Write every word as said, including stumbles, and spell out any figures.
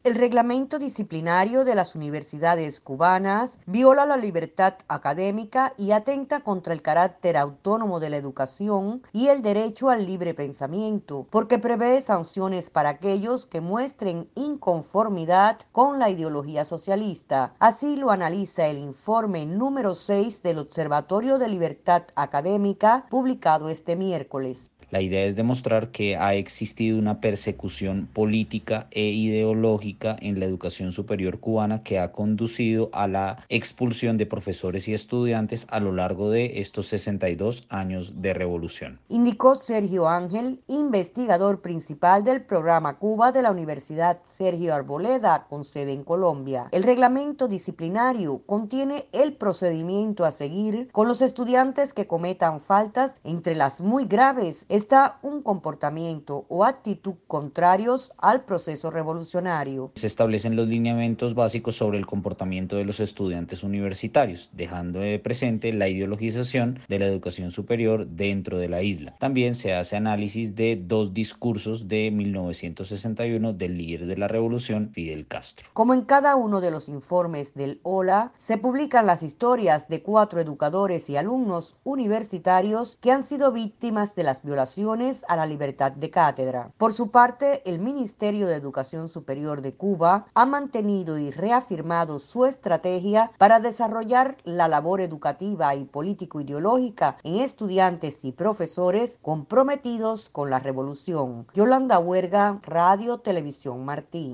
El reglamento disciplinario de las universidades cubanas viola la libertad académica y atenta contra el carácter autónomo de la educación y el derecho al libre pensamiento, porque prevé sanciones para aquellos que muestren inconformidad con la ideología socialista. Así lo analiza el informe número seis del Observatorio de Libertad Académica, publicado este miércoles. La idea es demostrar que ha existido una persecución política e ideológica en la educación superior cubana que ha conducido a la expulsión de profesores y estudiantes a lo largo de estos sesenta y dos años de revolución. Indicó Sergio Ángel, investigador principal del programa Cuba de la Universidad Sergio Arboleda, con sede en Colombia. El reglamento disciplinario contiene el procedimiento a seguir con los estudiantes que cometan faltas. Entre las muy graves está un comportamiento o actitud contrarios al proceso revolucionario. Se establecen los lineamientos básicos sobre el comportamiento de los estudiantes universitarios, dejando de presente la ideologización de la educación superior dentro de la isla. También se hace análisis de dos discursos de mil novecientos sesenta y uno del líder de la revolución, Fidel Castro. Como en cada uno de los informes del O L A, se publican las historias de cuatro educadores y alumnos universitarios que han sido víctimas de las violaciones a la libertad de cátedra. Por su parte, el Ministerio de Educación Superior de Cuba ha mantenido y reafirmado su estrategia para desarrollar la labor educativa y político-ideológica en estudiantes y profesores comprometidos con la revolución. Yolanda Huerga, Radio Televisión Martí.